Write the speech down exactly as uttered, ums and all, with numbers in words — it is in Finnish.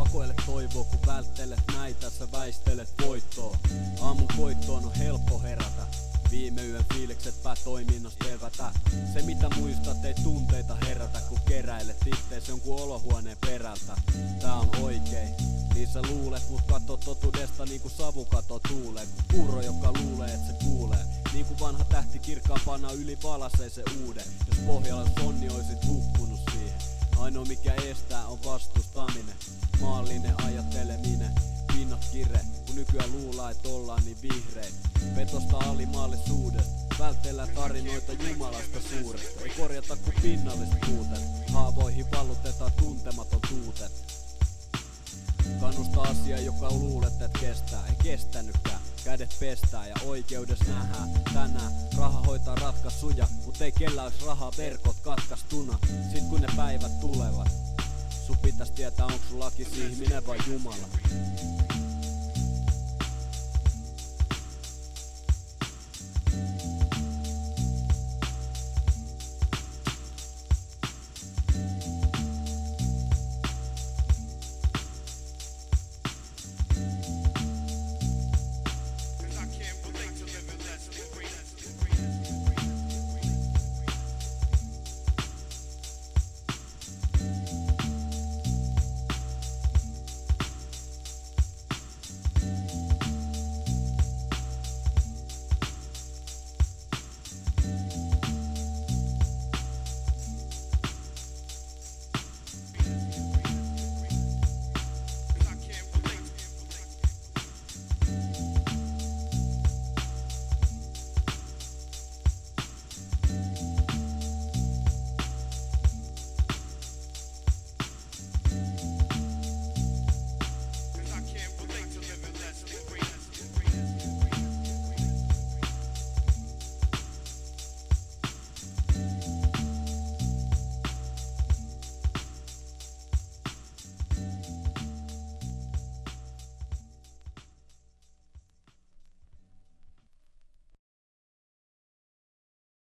Vakoile toivoa, kun välttelet näitä, sä väistelet voittoa. Aamun koittoon on helppo herätä. Viime yön fiilikset päätoiminnasta evätä. Se mitä muistat ei tunteita herätä, kun keräilet ittees jonkun olohuoneen perältä. Tää on oikein, niin sä luulet, mut katso totuudesta niinku savu kato tuuleen. Kun kurro, joka luulee, et se kuulee. Niinku vanha tähti kirkkaampana yli palasee se uuden. Jos Pohjolan sonni oisit hukkunut siihen. Ainoa mikä estää on vastustaminen. Maallinen ajatteleminen. Pinnot kire, kun nykyään luulaa et ollaan niin vihreitä. Petosta alimaallisuudesta, vältellään tarinoita Jumalasta suuresta. Ei korjata ku pinnallista puutet, haavoihin vallutetaan tuntematon tuutet. Kannusta asia, joka luulet et kestää, ei kestänytkään. Kädet pestää ja oikeudessa nähdään tänään. Raha hoitaa ratkaisuja, mut ei kellään ois rahaa verkot katkaistuna. Sit kun ne päivät tulevat, sun pitäis tietää onks sun lakis ihminen vai Jumala.